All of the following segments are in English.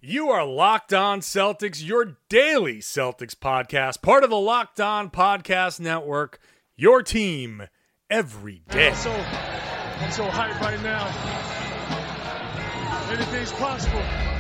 You are Locked On Celtics, your daily Celtics podcast, part of the Locked On Podcast Network, your team every day. I'm so hyped right now. Anything's possible.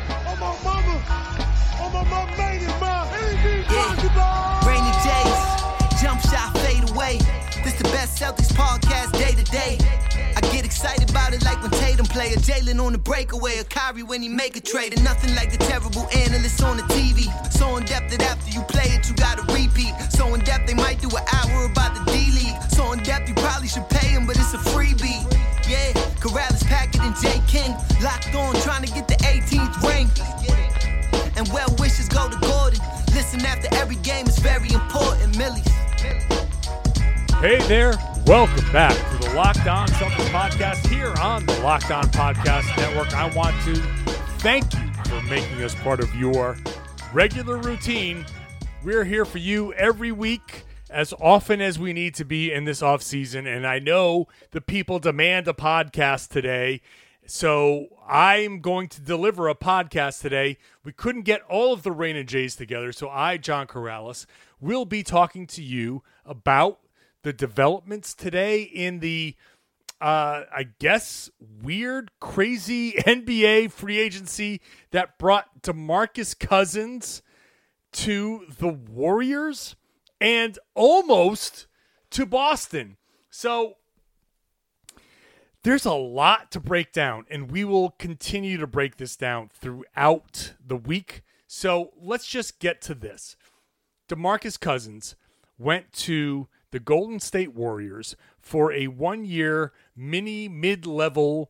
Oh my mama made it, man. Anything's possible. Rainy days, jump shot, fade away. This the best Celtics podcast day to day. I get excited about it like when Tatum play, a Jalen on the breakaway, a Kyrie when he make a trade, and nothing like the terrible analysts on the TV. So in depth that after you play it, you gotta repeat. So in depth they might do an hour about the D-League. So in depth you probably should pay him, but it's a freebie. Yeah, Corrales, Packard, and J. King locked on, trying to get the 18th ring. And well wishes go to Gordon. Listen after every game is very important, Millies. Hey there, welcome back to the Locked On Celtics podcast here on the Locked On Podcast Network. I want to thank you for making us part of your regular routine. We're here for you every week, as often as we need to be in this offseason, and I know the people demand a podcast today, so I'm going to deliver a podcast today. We couldn't get all of the Rain and Jays together, so I, John Corrales, will be talking to you about the developments today in the, I guess, weird, crazy NBA free agency that brought DeMarcus Cousins to the Warriors and almost to Boston. So there's a lot to break down, and we will continue to break this down throughout the week. So let's just get to this. DeMarcus Cousins went to the Golden State Warriors for a 1-year mid-level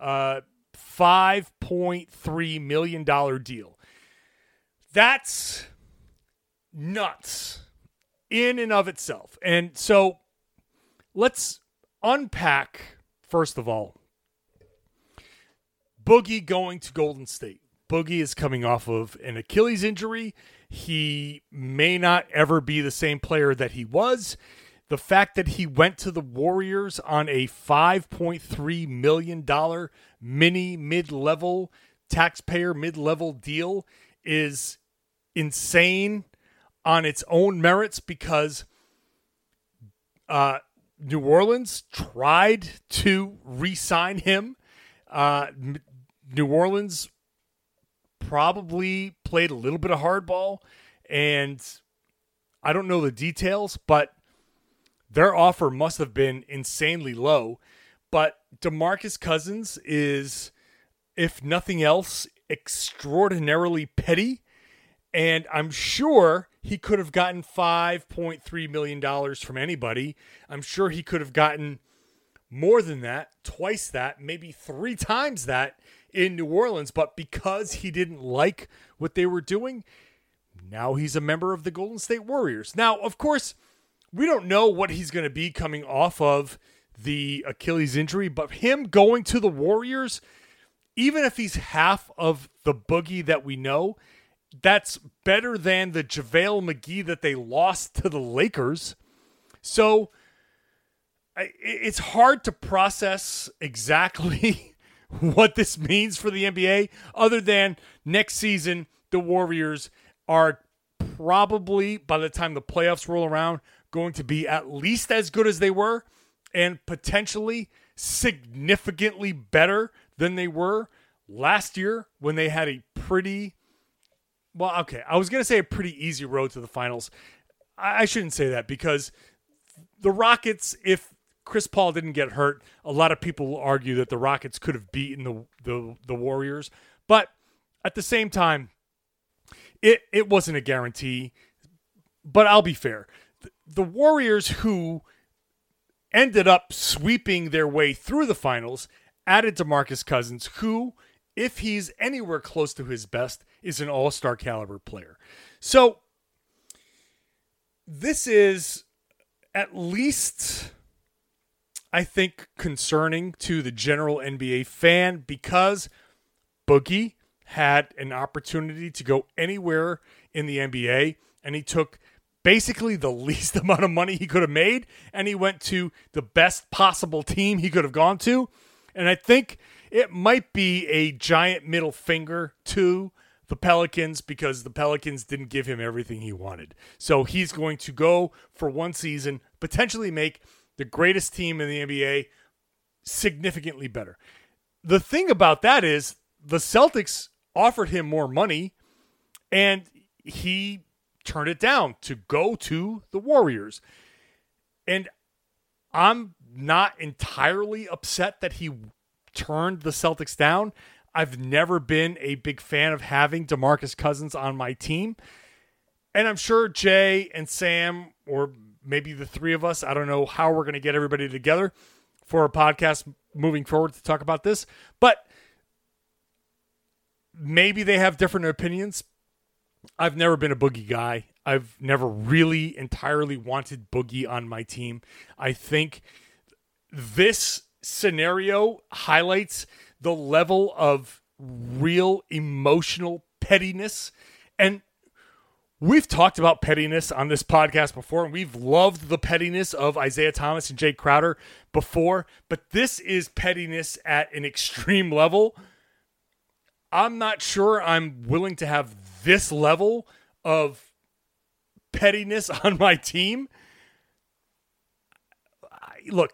$5.3 million deal. That's nuts in and of itself. And so let's unpack, first of all, Boogie going to Golden State. Boogie is coming off of an Achilles injury. He may not ever be the same player that he was. The fact that he went to the Warriors on a $5.3 million mid-level taxpayer mid-level deal is insane on its own merits, because New Orleans tried to re-sign him. New Orleans probably played a little bit of hardball, and I don't know the details, but their offer must have been insanely low. But DeMarcus Cousins is, if nothing else, extraordinarily petty, and I'm sure he could have gotten $5.3 million from anybody. I'm sure he could have gotten more than that, twice that, maybe 3 times that in New Orleans. But because he didn't like what they were doing, now he's a member of the Golden State Warriors. Now, of course, we don't know what he's going to be coming off of the Achilles injury, but him going to the Warriors, even if he's half of the Boogie that we know, that's better than the JaVale McGee that they lost to the Lakers. So it's hard to process exactly what this means for the NBA, other than next season, the Warriors are probably, by the time the playoffs roll around, going to be at least as good as they were, and potentially significantly better than they were last year when they had a pretty, well, okay, I was going to say a pretty easy road to the finals. I shouldn't say that, because the Rockets, if Chris Paul didn't get hurt, a lot of people will argue that the Rockets could have beaten the Warriors. But at the same time, it wasn't a guarantee. But I'll be fair. The Warriors, who ended up sweeping their way through the finals, added DeMarcus Cousins, who, if he's anywhere close to his best, is an all-star caliber player. So this is at least, I think, concerning to the general NBA fan, because Boogie had an opportunity to go anywhere in the NBA, and he took basically the least amount of money he could have made, and he went to the best possible team he could have gone to. And I think it might be a giant middle finger to the Pelicans because the Pelicans didn't give him everything he wanted. So he's going to go for one season, potentially make the greatest team in the NBA significantly better. The thing about that is the Celtics offered him more money and he turned it down to go to the Warriors. And I'm not entirely upset that he turned the Celtics down. I've never been a big fan of having DeMarcus Cousins on my team. And I'm sure Jay and Sam, or maybe the three of us, I don't know how we're going to get everybody together for a podcast moving forward to talk about this, but maybe they have different opinions. I've never been a Boogie guy. I've never really entirely wanted Boogie on my team. I think this scenario highlights the level of real emotional pettiness. And we've talked about pettiness on this podcast before, and we've loved the pettiness of Isaiah Thomas and Jay Crowder before, but this is pettiness at an extreme level. I'm not sure I'm willing to have this level of pettiness on my team. Look,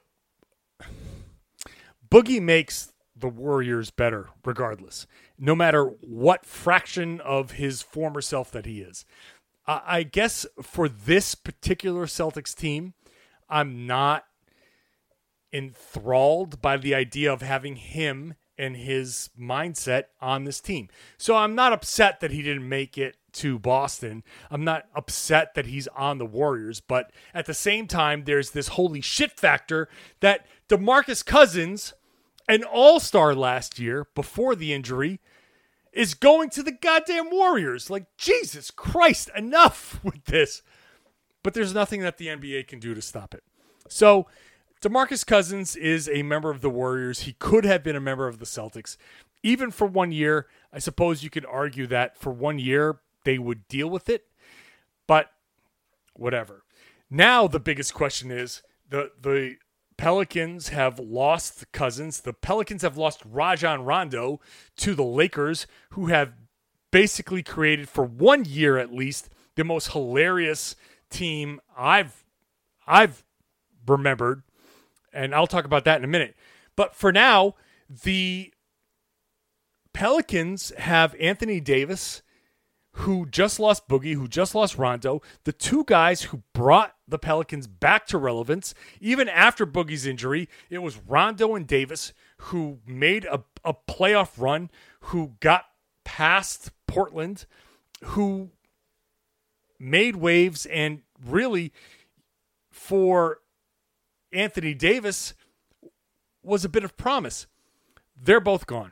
Boogie makes the Warriors better regardless, no matter what fraction of his former self that he is. I guess for this particular Celtics team, I'm not enthralled by the idea of having him and his mindset on this team. So I'm not upset that he didn't make it to Boston. I'm not upset that he's on the Warriors, but at the same time, there's this holy shit factor that DeMarcus Cousins, an all-star last year before the injury, is going to the goddamn Warriors. Like, Jesus Christ, enough with this. But there's nothing that the NBA can do to stop it. So DeMarcus Cousins is a member of the Warriors. He could have been a member of the Celtics. Even for 1 year, I suppose you could argue that for 1 year, they would deal with it. But whatever. Now the biggest question is, the Pelicans have lost Cousins. The Pelicans have lost Rajon Rondo to the Lakers, who have basically created, for 1 year at least, the most hilarious team I've remembered. And I'll talk about that in a minute. But for now, the Pelicans have Anthony Davis, who just lost Boogie, who just lost Rondo, the two guys who brought the Pelicans back to relevance. Even after Boogie's injury, it was Rondo and Davis who made a playoff run, who got past Portland, who made waves, and really, for Anthony Davis, was a bit of promise. They're both gone.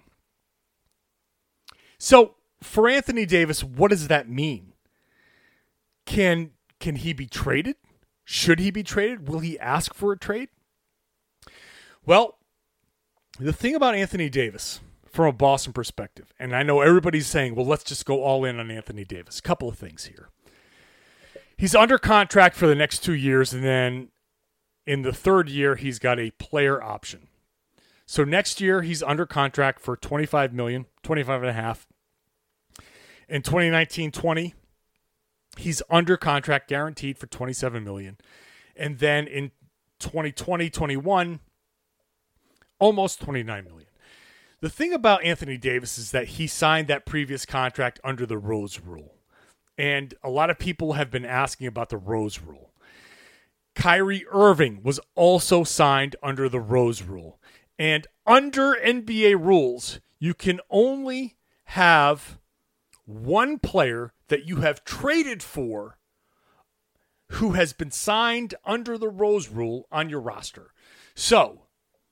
So, for Anthony Davis, what does that mean? Can he be traded? Should he be traded? Will he ask for a trade? Well, the thing about Anthony Davis, from a Boston perspective, and I know everybody's saying, well, let's just go all in on Anthony Davis. A couple of things here. He's under contract for the next 2 years, and then in the third year, he's got a player option. So next year, he's under contract for $25 million, $25.5 million. In 2019-20, he's under contract guaranteed for $27 million. And then in 2020-21, almost $29 million. The thing about Anthony Davis is that he signed that previous contract under the Rose Rule. And a lot of people have been asking about the Rose Rule. Kyrie Irving was also signed under the Rose Rule. And under NBA rules, you can only have one player that you have traded for who has been signed under the Rose Rule on your roster. So,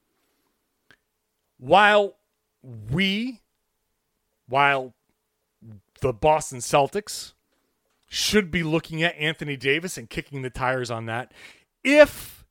while the Boston Celtics should be looking at Anthony Davis and kicking the tires on that, if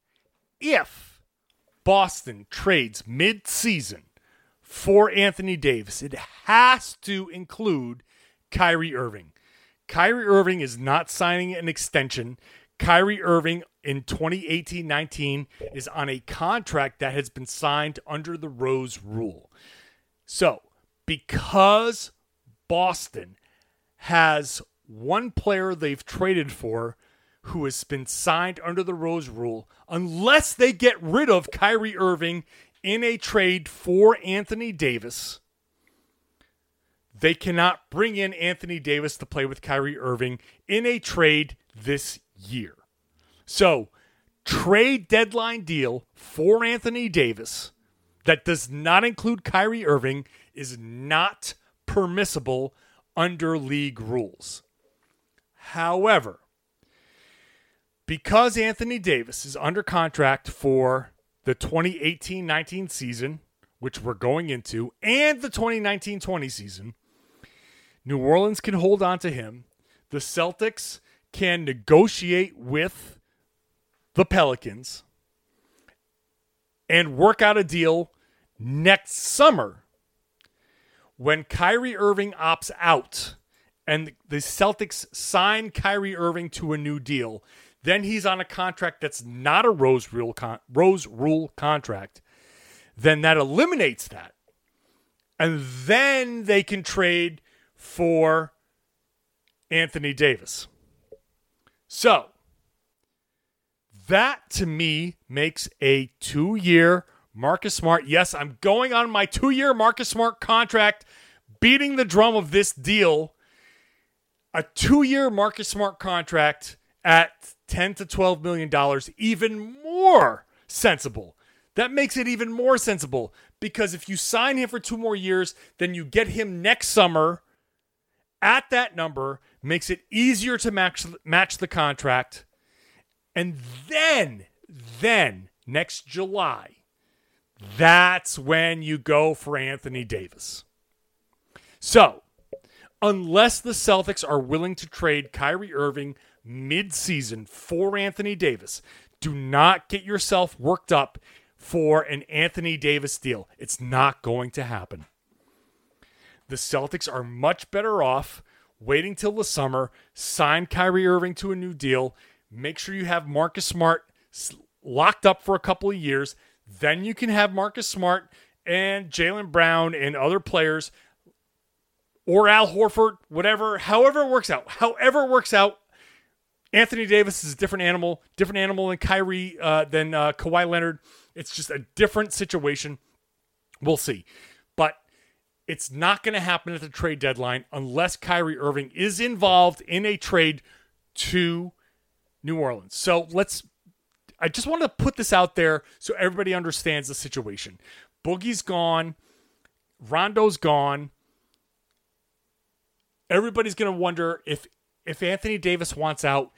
Boston trades mid-season for Anthony Davis, it has to include Kyrie Irving. Kyrie Irving is not signing an extension. Kyrie Irving in 2018-19 is on a contract that has been signed under the Rose Rule. So, because Boston has one player they've traded for who has been signed under the Rose Rule, unless they get rid of Kyrie Irving in a trade for Anthony Davis. They cannot bring in Anthony Davis to play with Kyrie Irving in a trade this year. So, trade deadline deal for Anthony Davis that does not include Kyrie Irving is not permissible under league rules. However, because Anthony Davis is under contract for the 2018-19 season, which we're going into, and the 2019-20 season, New Orleans can hold on to him. The Celtics can negotiate with the Pelicans and work out a deal next summer when Kyrie Irving opts out and the Celtics sign Kyrie Irving to a new deal. Then he's on a contract that's not a Rose Rule contract. Then that eliminates that. And then they can trade for Anthony Davis. So, that to me makes a 2-year Marcus Smart. Yes, I'm going on my 2-year Marcus Smart contract, beating the drum of this deal. A 2-year Marcus Smart contract at $10 to $12 million, even more sensible. That makes it even more sensible because if you sign him for 2 more years, then you get him next summer at that number, makes it easier to match the contract. And then next July, that's when you go for Anthony Davis. So, unless the Celtics are willing to trade Kyrie Irving mid-season for Anthony Davis, do not get yourself worked up for an Anthony Davis deal. It's not going to happen. The Celtics are much better off waiting till the summer, sign Kyrie Irving to a new deal, make sure you have Marcus Smart locked up for a couple of years. Then you can have Marcus Smart and Jaylen Brown and other players or Al Horford, however it works out. Anthony Davis is a different animal than Kyrie, than Kawhi Leonard. It's just a different situation. We'll see. But it's not going to happen at the trade deadline unless Kyrie Irving is involved in a trade to New Orleans. So I just want to put this out there so everybody understands the situation. Boogie's gone. Rondo's gone. Everybody's going to wonder if Anthony Davis wants out.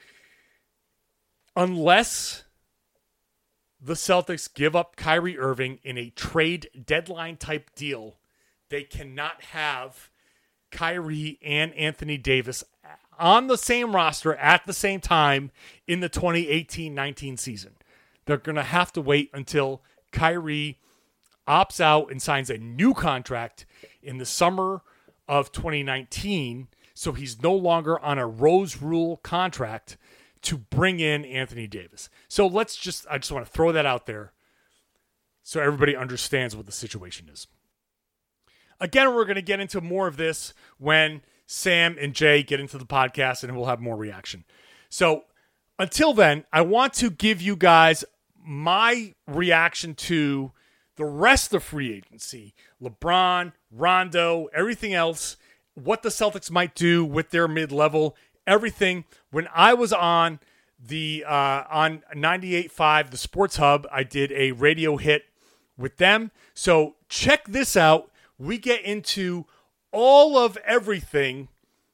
Unless the Celtics give up Kyrie Irving in a trade deadline type deal, they cannot have Kyrie and Anthony Davis on the same roster at the same time in the 2018-19 season. They're going to have to wait until Kyrie opts out and signs a new contract in the summer of 2019, so he's no longer on a Rose Rule contract to bring in Anthony Davis. So I just want to throw that out there so everybody understands what the situation is. Again, we're going to get into more of this when Sam and Jay get into the podcast, and we'll have more reaction. So until then, I want to give you guys my reaction to the rest of free agency. LeBron, Rondo, everything else, what the Celtics might do with their mid-level, everything. When I was on the on 98.5, the Sports Hub, I did a radio hit with them. So check this out. We get into all of everything,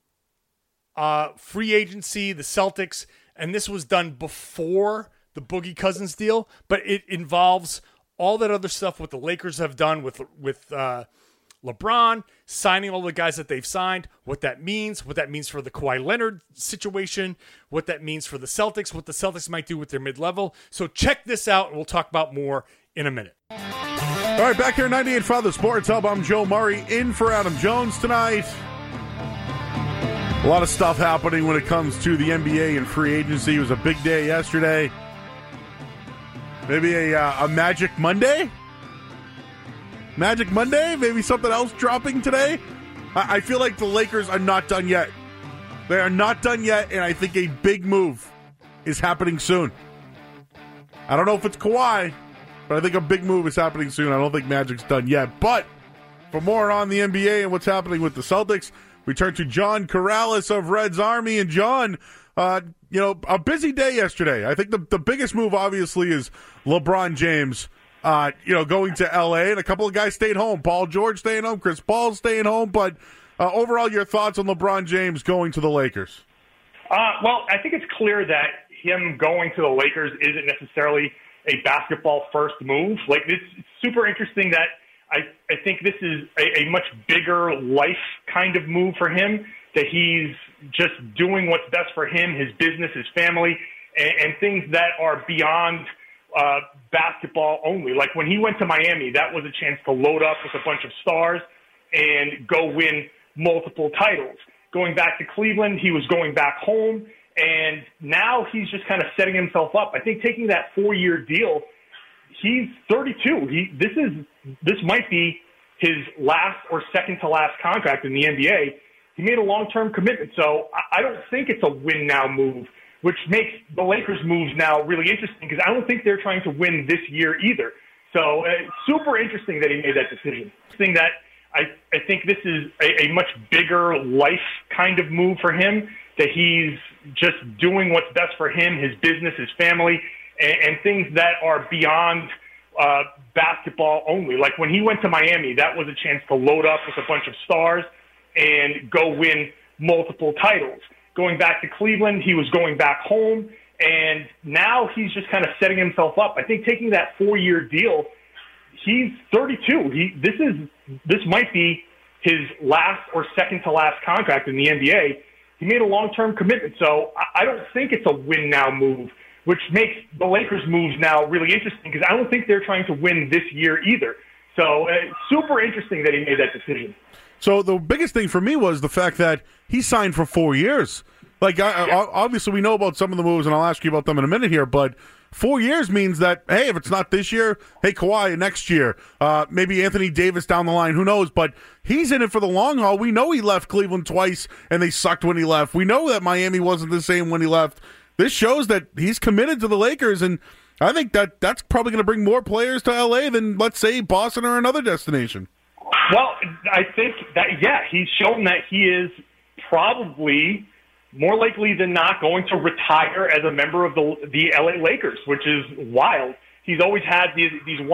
free agency, the Celtics, and this was done before the Boogie Cousins deal, but it involves all that other stuff what the Lakers have done with LeBron, signing all the guys that they've signed, what that means for the Kawhi Leonard situation, what that means for the Celtics, what the Celtics might do with their mid-level. So check this out, and we'll talk about more in a minute. All right, back here at 98.5 The Sports Hub, I'm Joe Murray, in for Adam Jones tonight. A lot of stuff happening when it comes to the NBA and free agency. It was a big day yesterday. Maybe a Magic Monday? Magic Monday? Maybe something else dropping today? I feel like the Lakers are not done yet They are not done yet, and I think a big move is happening soon. I don't know if it's Kawhi, but I think a big move is happening soon. I don't think Magic's done yet. But for more on the NBA and what's happening with the Celtics, we turn to John Corrales of Reds Army. And John, a busy day yesterday. I think the biggest move, obviously, is LeBron James, going to L.A. And a couple of guys stayed home. Paul George staying home, Chris Paul staying home. But overall, your thoughts on LeBron James going to the Lakers? Well, I think it's clear that him going to the Lakers isn't necessarily a basketball-first move. Like, it's super interesting that I think this is a much bigger life kind of move for him, that he's just doing what's best for him, his business, his family, and things that are beyond basketball only. Like, when he went to Miami, that was a chance to load up with a bunch of stars and go win multiple titles. Going back to Cleveland, he was going back home, and now he's just kind of setting himself up. I think taking that 4-year deal, he's 32. This might be his last or second to last contract in the NBA. He made a long-term commitment, so I don't think it's a win-now move, which makes the Lakers' moves now really interesting because I don't think they're trying to win this year either. So super interesting that he made that decision. Thing that I think this is a much bigger life kind of move for him, that he's just doing what's best for him, his business, his family, and things that are beyond basketball only. Like, when he went to Miami, that was a chance to load up with a bunch of stars and go win multiple titles. Going back to Cleveland, he was going back home, and now he's just kind of setting himself up. I think taking that 4-year deal, he's 32. This might be his last or second to last contract in the NBA. He made a long-term commitment, so I don't think it's a win-now move, which makes the Lakers' moves now really interesting because I don't think they're trying to win this year either. So super interesting that he made that decision. So the biggest thing for me was the fact that he signed for 4 years. Like, obviously we know about some of the moves, and I'll ask you about them in a minute here, but 4 years means that, hey, if it's not this year, hey, Kawhi next year, maybe Anthony Davis down the line, who knows? But he's in it for the long haul. We know he left Cleveland twice, and they sucked when he left. We know that Miami wasn't the same when he left. This shows that he's committed to the Lakers, and I think that's probably going to bring more players to L.A. than, let's say, Boston or another destination. Well, I think that, he's shown that he is probably more likely than not going to retire as a member of the LA Lakers, which is wild. He's always had these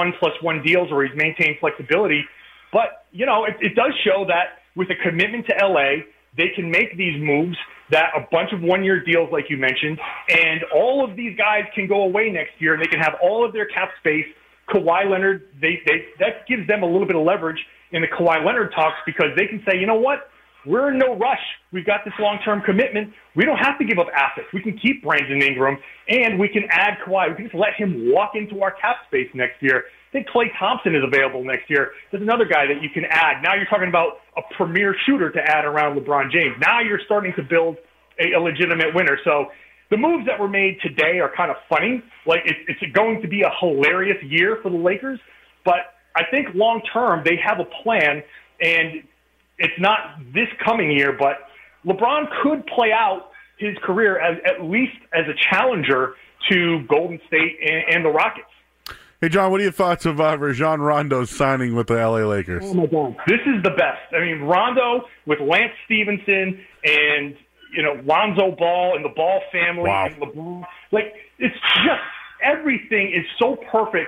1+1 deals where he's maintained flexibility. But, it does show that with a commitment to LA, they can make these moves, that a bunch of 1-year deals, like you mentioned, and all of these guys can go away next year, and they can have all of their cap space. Kawhi Leonard, that gives them a little bit of leverage in the Kawhi Leonard talks because they can say, you know what? We're in no rush. We've got this long-term commitment. We don't have to give up assets. We can keep Brandon Ingram, and we can add Kawhi. We can just let him walk into our cap space next year. I think Klay Thompson is available next year. There's another guy that you can add. Now you're talking about a premier shooter to add around LeBron James. Now you're starting to build a legitimate winner. So the moves that were made today are kind of funny. Like, it's going to be a hilarious year for the Lakers, but I think long-term they have a plan, and it's not this coming year, but LeBron could play out his career at least as a challenger to Golden State and the Rockets. Hey, John, what are your thoughts of Rajon Rondo signing with the LA Lakers? Oh, my God. This is the best. I mean, Rondo with Lance Stevenson and, Lonzo Ball and the Ball family. Wow. And LeBron. Like, it's just everything is so perfect.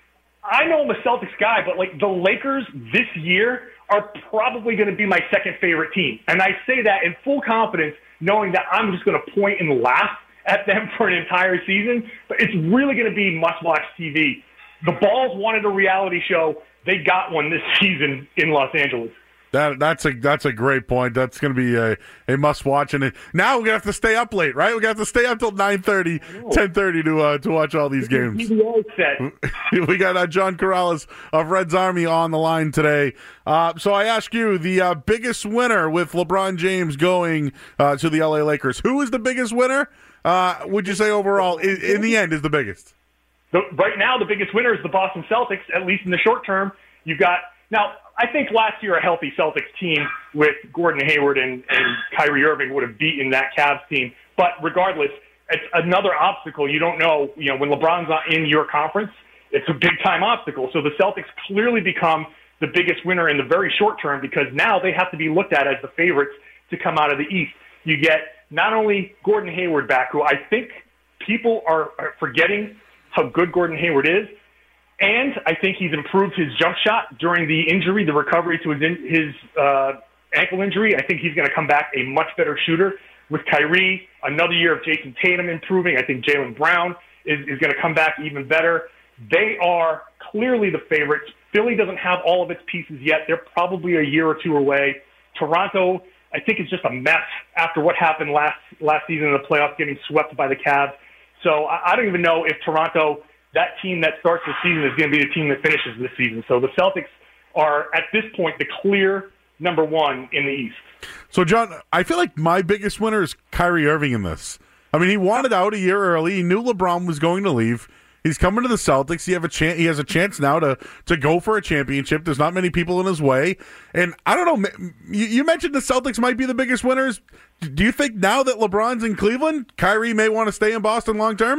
I know I'm a Celtics guy, but, the Lakers this year are probably going to be my second favorite team. And I say that in full confidence, knowing that I'm just going to point and laugh at them for an entire season. But it's really going to be must-watch TV. The Balls wanted a reality show. They got one this season in Los Angeles. That's a great point. That's going to be a must-watch. And now we're going to have to stay up late, right? We're going to have to stay up till 9:30, 10:30 to watch all these games. We got John Corrales of Reds Army on the line today. So I ask you, the biggest winner with LeBron James going to the LA Lakers. Who is the biggest winner? Would you say overall, in the end, is the biggest? Right now, the biggest winner is the Boston Celtics, at least in the short term. You've got – now, I think last year a healthy Celtics team with Gordon Hayward and Kyrie Irving would have beaten that Cavs team. But regardless, it's another obstacle. You don't know, when LeBron's not in your conference, it's a big-time obstacle. So the Celtics clearly become the biggest winner in the very short term because now they have to be looked at as the favorites to come out of the East. You get not only Gordon Hayward back, who I think people are forgetting how good Gordon Hayward is, and I think he's improved his jump shot during the injury, the recovery to his ankle injury. I think he's going to come back a much better shooter. With Kyrie, another year of Jason Tatum improving, I think Jaylen Brown is going to come back even better. They are clearly the favorites. Philly doesn't have all of its pieces yet. They're probably a year or two away. Toronto, I think, is just a mess after what happened last season in the playoffs, getting swept by the Cavs. So I don't even know if Toronto, that team that starts the season, is going to be the team that finishes this season. So the Celtics are, at this point, the clear number one in the East. So, John, I feel like my biggest winner is Kyrie Irving in this. I mean, he wanted out a year early. He knew LeBron was going to leave. He's coming to the Celtics. He has a chance now to go for a championship. There's not many people in his way. And I don't know, you mentioned the Celtics might be the biggest winners. Do you think now that LeBron's in Cleveland, Kyrie may want to stay in Boston long term?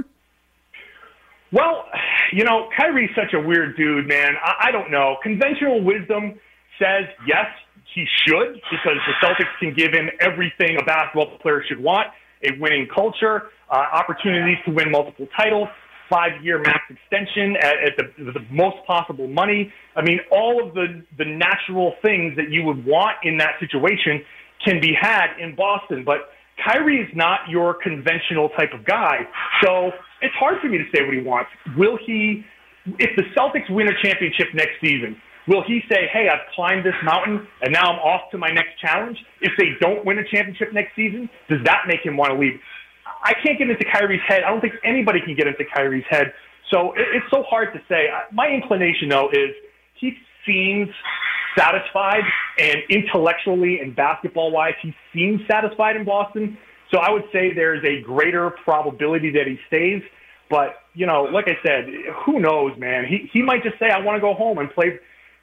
Well, Kyrie's such a weird dude, man. I don't know. Conventional wisdom says yes, he should, because the Celtics can give him everything a basketball player should want: a winning culture, opportunities to win multiple titles, 5-year max extension at the most possible money. I mean, all of the natural things that you would want in that situation can be had in Boston. But Kyrie is not your conventional type of guy. So it's hard for me to say what he wants. Will he, if the Celtics win a championship next season, will he say, hey, I've climbed this mountain and now I'm off to my next challenge? If they don't win a championship next season, does that make him want to leave? I can't get into Kyrie's head. I don't think anybody can get into Kyrie's head. So it's so hard to say. My inclination, though, is he seems satisfied, and intellectually and basketball-wise, he seems satisfied in Boston. So I would say there's a greater probability that he stays. But, like I said, who knows, man? He might just say, I want to go home and play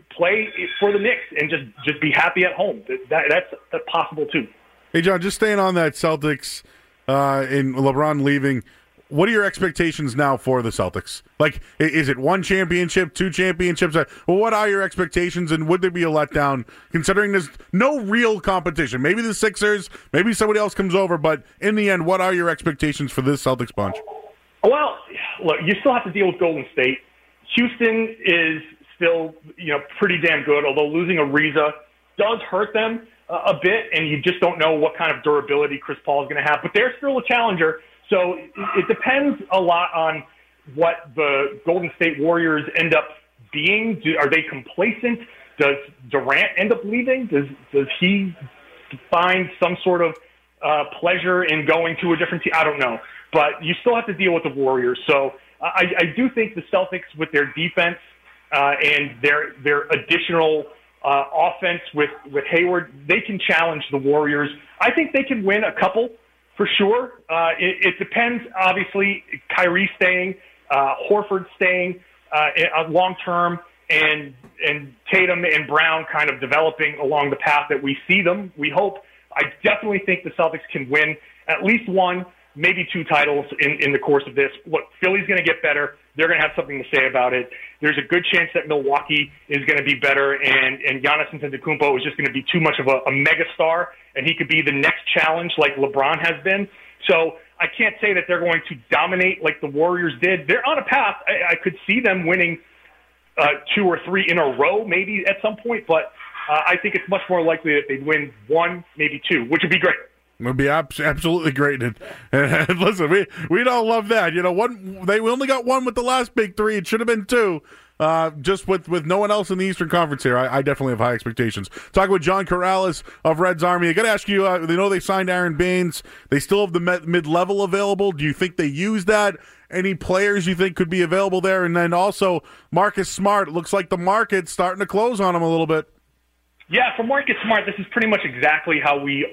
for the Knicks and just be happy at home. That's possible, too. Hey, John, just staying on that Celtics in LeBron leaving, what are your expectations now for the Celtics? Like, is it 1 championship, 2 championships? Well, what are your expectations, and would there be a letdown, considering there's no real competition? Maybe the Sixers, maybe somebody else comes over, but in the end, what are your expectations for this Celtics bunch? Well, look, you still have to deal with Golden State. Houston is still, pretty damn good, although losing Ariza does hurt them a bit, and you just don't know what kind of durability Chris Paul is going to have. But they're still a challenger, so it depends a lot on what the Golden State Warriors end up being. Are they complacent? Does Durant end up leaving? Does he find some sort of pleasure in going to a different team? I don't know. But you still have to deal with the Warriors. So I do think the Celtics, with their defense and their additional offense with Hayward, they can challenge the Warriors. I think they can win a couple for sure. It depends, obviously, Kyrie staying, Horford staying long term, and Tatum and Brown kind of developing along the path that we see them. We hope. I definitely think the Celtics can win at least 1, maybe 2 titles in the course of this. Look, Philly's going to get better. They're going to have something to say about it. There's a good chance that Milwaukee is going to be better, and Giannis Antetokounmpo is just going to be too much of a mega star, and he could be the next challenge like LeBron has been. So I can't say that they're going to dominate like the Warriors did. They're on a path. I could see them winning 2 or 3 in a row maybe at some point, but I think it's much more likely that they'd win 1, maybe 2, which would be great. It would be absolutely great. And listen, we don't love that. We only got 1 with the last big 3. It should have been 2. Just with no one else in the Eastern Conference here, I definitely have high expectations. Talking with John Corrales of Reds Army. I got to ask you, they know they signed Aaron Baines. They still have the mid-level available. Do you think they use that? Any players you think could be available there? And then also Marcus Smart. It looks like the market's starting to close on him a little bit. Yeah, for Marcus Smart, this is pretty much exactly how we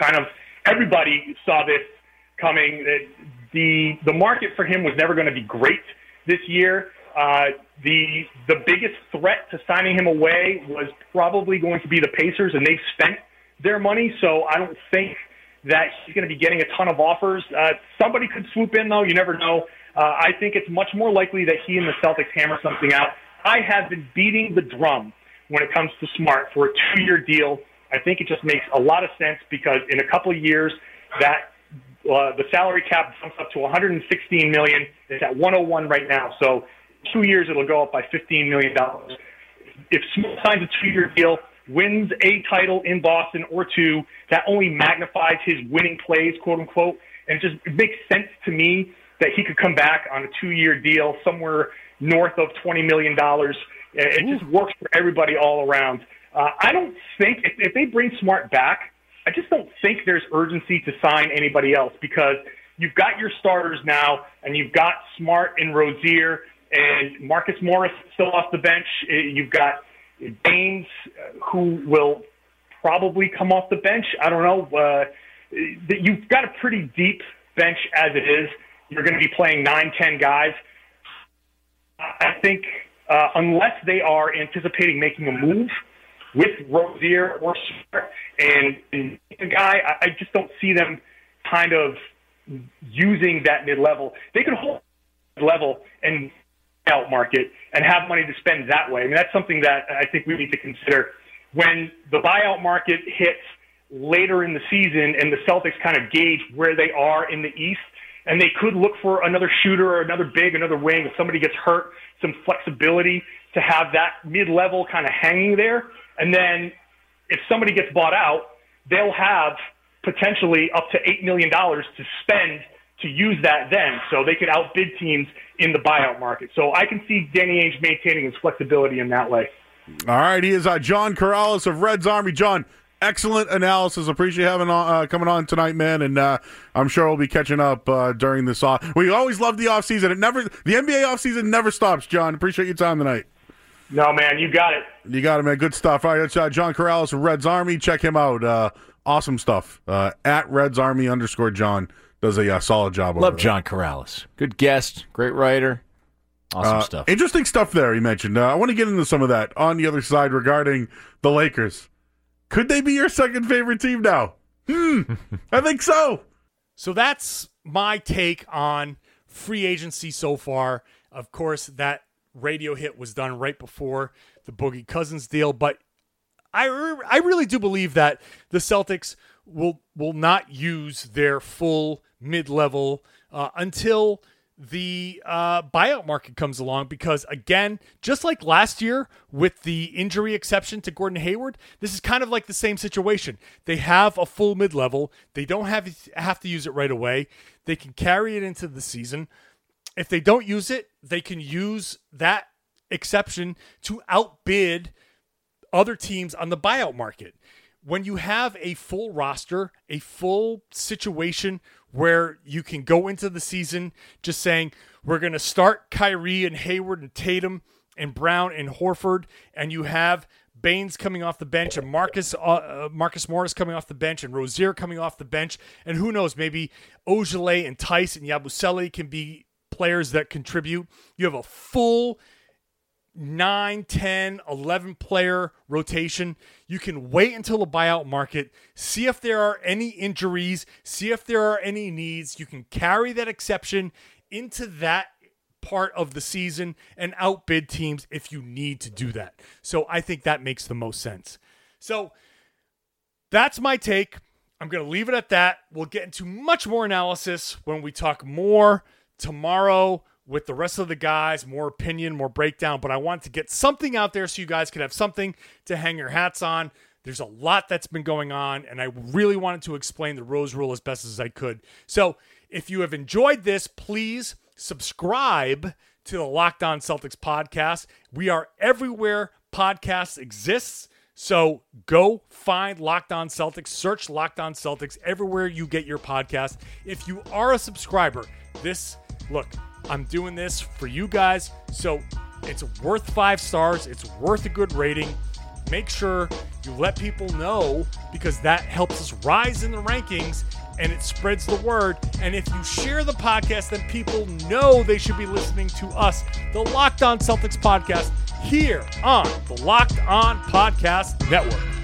everybody saw this coming. The market for him was never going to be great this year. The biggest threat to signing him away was probably going to be the Pacers, and they've spent their money, so I don't think that he's going to be getting a ton of offers. Somebody could swoop in, though. You never know. I think it's much more likely that he and the Celtics hammer something out. I have been beating the drum when it comes to Smart for a 2-year deal. I think it just makes a lot of sense because in a couple of years, that the salary cap jumps up to $116 million. It's at $101 right now. So 2 years, it'll go up by $15 million. If Smart signs a 2-year deal, wins a title in Boston or two, that only magnifies his winning plays, quote unquote. And it makes sense to me that he could come back on a 2-year deal somewhere north of $20 million. It just works for everybody all around. I don't think, if they bring Smart back, I just don't think there's urgency to sign anybody else because you've got your starters now, and you've got Smart and Rozier, and Marcus Morris still off the bench. You've got Baines, who will probably come off the bench. I don't know. You've got a pretty deep bench as it is. You're going to be playing 9-10 guys. I think unless they are anticipating making a move with Rozier or Smart and a guy, I just don't see them kind of using that mid-level. They could hold level and out market and have money to spend that way. I mean, that's something that I think we need to consider. When the buyout market hits later in the season and the Celtics kind of gauge where they are in the East, and they could look for another shooter or another big, another wing. If somebody gets hurt, some flexibility to have that mid-level kind of hanging there. And then if somebody gets bought out, they'll have potentially up to $8 million to spend to use that then. So they could outbid teams in the buyout market. So I can see Danny Ainge maintaining his flexibility in that way. All right, he is John Corrales of Reds Army. John, excellent analysis. Appreciate having coming on tonight, man. And I'm sure we'll be catching up during this off. We always love the off season. The NBA off season never stops. John, appreciate your time tonight. No, man, you got it. You got it, man. Good stuff. All right, that's John Corrales of Reds Army. Check him out. Awesome stuff. At Reds Army _John does a solid job. Love John Corrales. Good guest. Great writer. Awesome stuff. Interesting stuff there he mentioned. I want to get into some of that on the other side regarding the Lakers. Could they be your second favorite team now? I think so. So that's my take on free agency so far. Of course, that radio hit was done right before the Boogie Cousins deal, but I really do believe that the Celtics will not use their full mid-level until the buyout market comes along, because again, just like last year with the injury exception to Gordon Hayward, this is kind of like the same situation. They have a full mid-level. They don't have to use it right away. They can carry it into the season. If they don't use it, they can use that exception to outbid other teams on the buyout market. When you have a full roster, a full situation where you can go into the season just saying, we're going to start Kyrie and Hayward and Tatum and Brown and Horford, and you have Baines coming off the bench and Marcus Morris coming off the bench and Rozier coming off the bench, and who knows, maybe Ojale and Tice and Yabusele can be players that contribute. You have a full 9, 10, 11 player rotation. You can wait until the buyout market, see if there are any injuries, see if there are any needs. You can carry that exception into that part of the season and outbid teams if you need to do that. So I think that makes the most sense. So that's my take. I'm going to leave it at that. We'll get into much more analysis when we talk more tomorrow with the rest of the guys, more opinion, more breakdown, but I want to get something out there so you guys can have something to hang your hats on. There's a lot that's been going on, and I really wanted to explain the Rose Rule as best as I could. So if you have enjoyed this, please subscribe to the Locked On Celtics podcast. We are everywhere podcasts exists, so go find Locked On Celtics, search Locked On Celtics everywhere you get your podcast. If you are a subscriber, look, I'm doing this for you guys, so it's worth 5 stars. It's worth a good rating. Make sure you let people know, because that helps us rise in the rankings and it spreads the word. And if you share the podcast, then people know they should be listening to us, the Locked On Celtics podcast, here on the Locked On Podcast Network.